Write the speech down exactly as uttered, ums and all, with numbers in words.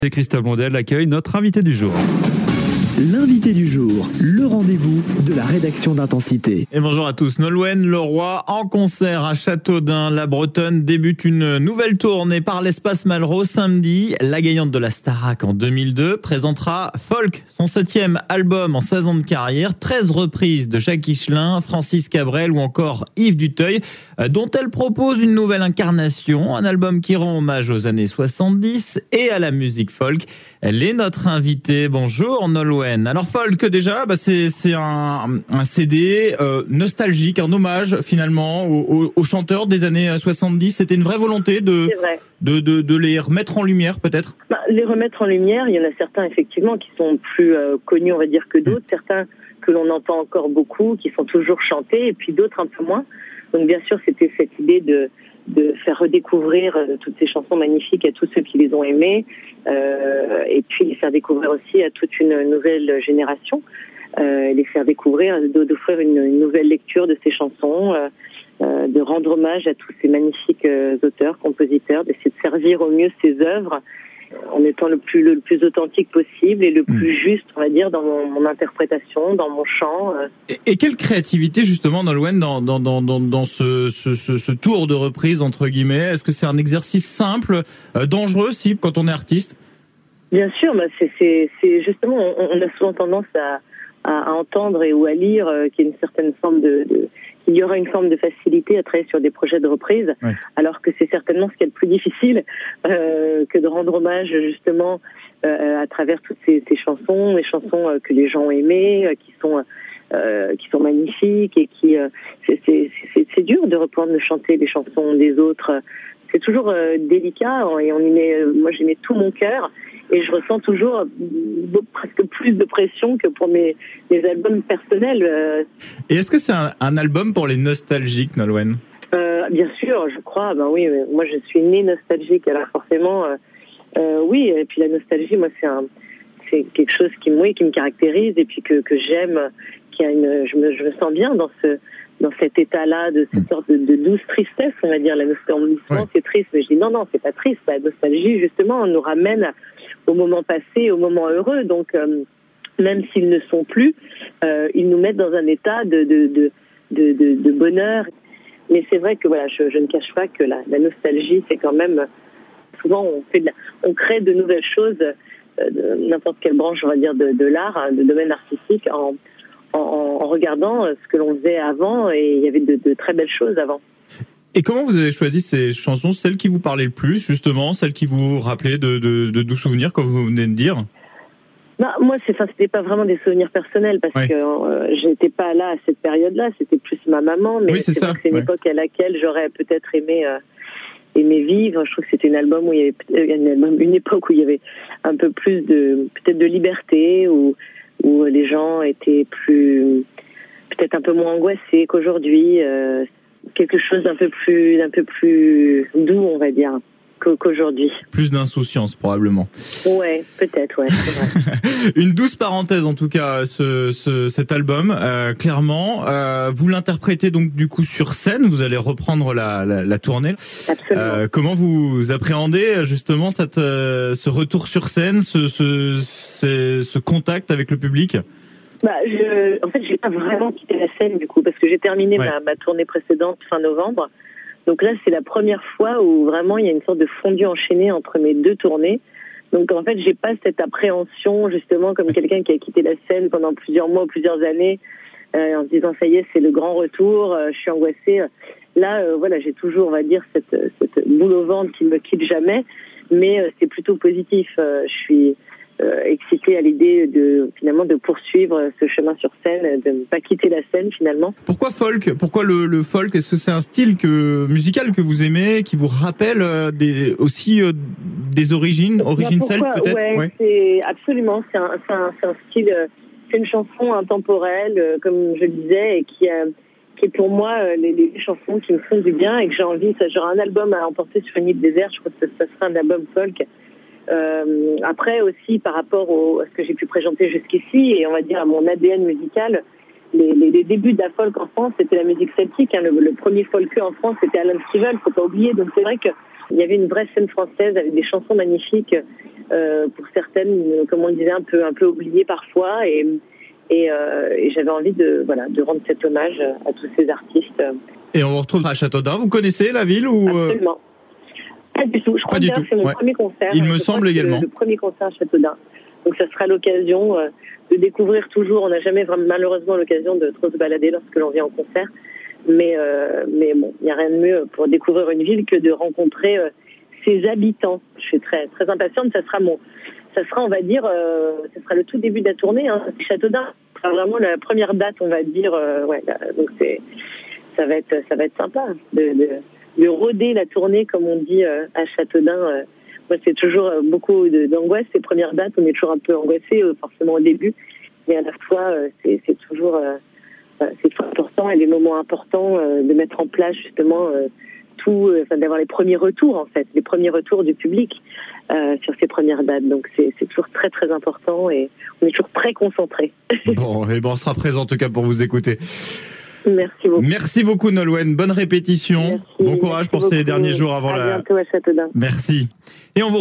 Et Christophe Blondel accueille notre invité du jour. L'invité du jour, le rendez-vous de la rédaction d'Intensité. Et bonjour à tous. Nolwenn Leroy en concert à Châteaudun. La Bretonne débute une nouvelle tournée par l'Espace Malraux samedi. La gagnante de la Starac en deux mille deux présentera Folk, son septième album en seize ans de carrière. treize reprises de Jacques Higelin, Francis Cabrel ou encore Yves Duteuil, dont elle propose une nouvelle incarnation. Un album qui rend hommage aux années soixante-dix et à la musique folk. Elle est notre invitée. Bonjour Nolwenn. Alors Folk déjà, bah c'est c'est un, un C D euh, nostalgique, un hommage finalement aux, aux, aux chanteurs des années soixante-dix. C'était une vraie volonté de de, de de les remettre en lumière peut-être. Bah, les remettre en lumière, il y en a certains effectivement qui sont plus euh, connus on va dire que d'autres, mmh. certains que l'on entend encore beaucoup, qui sont toujours chantés, et puis d'autres un peu moins. Donc bien sûr c'était cette idée de de faire redécouvrir toutes ces chansons magnifiques à tous ceux qui les ont aimées, euh, et puis les faire découvrir aussi à toute une nouvelle génération, euh, les faire découvrir, d'offrir une, une nouvelle lecture de ces chansons, euh, euh, de rendre hommage à tous ces magnifiques euh, auteurs, compositeurs, d'essayer de servir au mieux ces œuvres en étant le plus le plus authentique possible et le plus juste, on va dire, dans mon, mon interprétation, dans mon chant. Et, et quelle créativité justement, Nolwenn, dans dans dans dans, dans ce, ce ce ce tour de reprise entre guillemets. Est-ce que c'est un exercice simple, euh, dangereux si quand on est artiste? Bien sûr, bah c'est c'est c'est justement on, on a souvent tendance à à, à entendre et ou à lire euh, qu'il y a une certaine forme de, de il y aura une forme de facilité à travailler sur des projets de reprise, ouais. Alors que c'est certainement ce qui est le plus difficile, euh, que de rendre hommage justement euh, à travers toutes ces, ces chansons, les chansons euh, que les gens ont aimées, euh, qui sont euh, qui sont magnifiques et qui euh, c'est, c'est, c'est, c'est dur de reprendre de chanter les chansons des autres. C'est toujours euh, délicat et on y met, euh, moi j'y mets tout mon cœur. Et je ressens toujours presque plus de pression que pour mes, mes albums personnels. Et est-ce que c'est un, un album pour les nostalgiques, Nolwenn? euh, Bien sûr, je crois. Ben oui, moi je suis née nostalgique, alors forcément, euh, euh, oui. Et puis la nostalgie, moi c'est un, c'est quelque chose qui, oui, qui me caractérise et puis que, que j'aime. Qui a une, je me, je me sens bien dans ce, dans cet état-là, de cette sorte de, de douce tristesse, on va dire. La nostalgie, ouais. C'est triste, mais je dis non, non, c'est pas triste. La nostalgie, justement, nous ramène au moment passé, au moment heureux. Donc, euh, même s'ils ne sont plus, euh, ils nous mettent dans un état de, de, de, de, de, de bonheur. Mais c'est vrai que voilà, je, je ne cache pas que la, la nostalgie, c'est quand même souvent on fait de la, on crée de nouvelles choses, euh, de n'importe quelle branche, on va dire, de, de l'art, de domaine artistique, en, en, en regardant ce que l'on faisait avant, et il y avait de, de très belles choses avant. Et comment vous avez choisi ces chansons, celles qui vous parlaient le plus, justement, celles qui vous rappelaient de, de, de doux souvenirs, comme vous venez de dire? Bah, moi, c'est, enfin, c'était pas vraiment des souvenirs personnels, parce ouais. que euh, j'étais pas là à cette période-là, c'était plus ma maman, mais oui, c'est, c'est, ça. Vrai que c'est une ouais. époque à laquelle j'aurais peut-être aimé, euh, aimé vivre. Je trouve que c'était un album où il y avait une, une époque où il y avait un peu plus de, peut-être de liberté, où, où les gens étaient plus, peut-être un peu moins angoissés qu'aujourd'hui. Euh, quelque chose d'un peu plus d'un peu plus doux, on va dire, qu'aujourd'hui. Plus d'insouciance probablement. Ouais, peut-être, ouais. C'est vrai. Une douce parenthèse en tout cas, ce, ce cet album. Euh, clairement, euh, vous l'interprétez donc du coup sur scène. Vous allez reprendre la la, la tournée. Absolument. Euh, comment vous appréhendez justement cette euh, ce retour sur scène, ce ce ce, ce contact avec le public? Bah, je, en fait, j'ai pas vraiment quitté la scène du coup, parce que j'ai terminé ouais. ma, ma tournée précédente fin novembre. Donc là, c'est la première fois où vraiment il y a une sorte de fondu enchaîné entre mes deux tournées. Donc en fait, j'ai pas cette appréhension justement comme quelqu'un qui a quitté la scène pendant plusieurs mois, plusieurs années, euh, en se disant ça y est, c'est le grand retour. Euh, je suis angoissée. Là, euh, voilà, j'ai toujours, on va dire, cette, cette boule au ventre qui me quitte jamais, mais euh, c'est plutôt positif. Euh, je suis Euh, excité à l'idée de finalement de poursuivre ce chemin sur scène, de ne pas quitter la scène finalement. Pourquoi folk? Pourquoi le, le folk? Est-ce que c'est un style que musical que vous aimez, qui vous rappelle euh, des, aussi euh, des origines, origines celtes peut-être? Ouais, ouais, c'est absolument. C'est un, c'est un, c'est un style. C'est une chanson intemporelle, euh, comme je le disais, et qui, euh, qui est pour moi euh, les, les chansons qui me font du bien et que j'ai envie. Ça, genre un album à emporter sur une île déserte. Je crois que ça, ça sera un album folk. Euh, après aussi par rapport au, à ce que j'ai pu présenter jusqu'ici et on va dire à mon A D N musical, les, les, les débuts de la folk en France c'était la musique celtique, hein. le, le premier folkeux en France c'était Alan Stivell, faut pas oublier. Donc c'est vrai que il y avait une vraie scène française avec des chansons magnifiques, euh, pour certaines, comme on le disait, un peu, un peu oubliées parfois. Et, et, euh, et j'avais envie de, voilà, de rendre cet hommage à tous ces artistes. Et on vous retrouve à Châteaudun. Vous connaissez la ville ou Absolument. Pas du tout. Je crois Pas que du tout. c'est mon Ouais. premier concert. Il me Je semble crois que c'est également. Le, le premier concert à Châteaudun. Donc ça sera l'occasion euh, de découvrir toujours. On n'a jamais vraiment, malheureusement l'occasion de trop se balader lorsque l'on vient en concert. Mais, euh, mais bon, il n'y a rien de mieux pour découvrir une ville que de rencontrer euh, ses habitants. Je suis très, très impatiente. Ça sera mon, ça sera, on va dire, euh, ça sera le tout début de la tournée. Hein. Châteaudun sera vraiment la première date, on va dire. Euh, ouais, là, donc c'est, ça va être, ça va être sympa de, de, de rôder la tournée, comme on dit euh, à Châteaudun. Euh, moi, c'est toujours euh, beaucoup de, d'angoisse. Ces premières dates, on est toujours un peu angoissé, euh, forcément au début, mais à la fois, euh, c'est, c'est toujours euh, c'est toujours important, et des moments importants euh, de mettre en place justement euh, tout, euh, enfin, d'avoir les premiers retours en fait, les premiers retours du public euh, sur ces premières dates. Donc c'est, c'est toujours très très important et on est toujours très concentrés. Bon, et bon, on sera présent en tout cas pour vous écouter. Merci beaucoup. Merci beaucoup Nolwenn, bonne répétition. Merci, bon courage merci pour beaucoup. ces derniers jours avant à la. bientôt à Châteaudun. Merci. Et on vous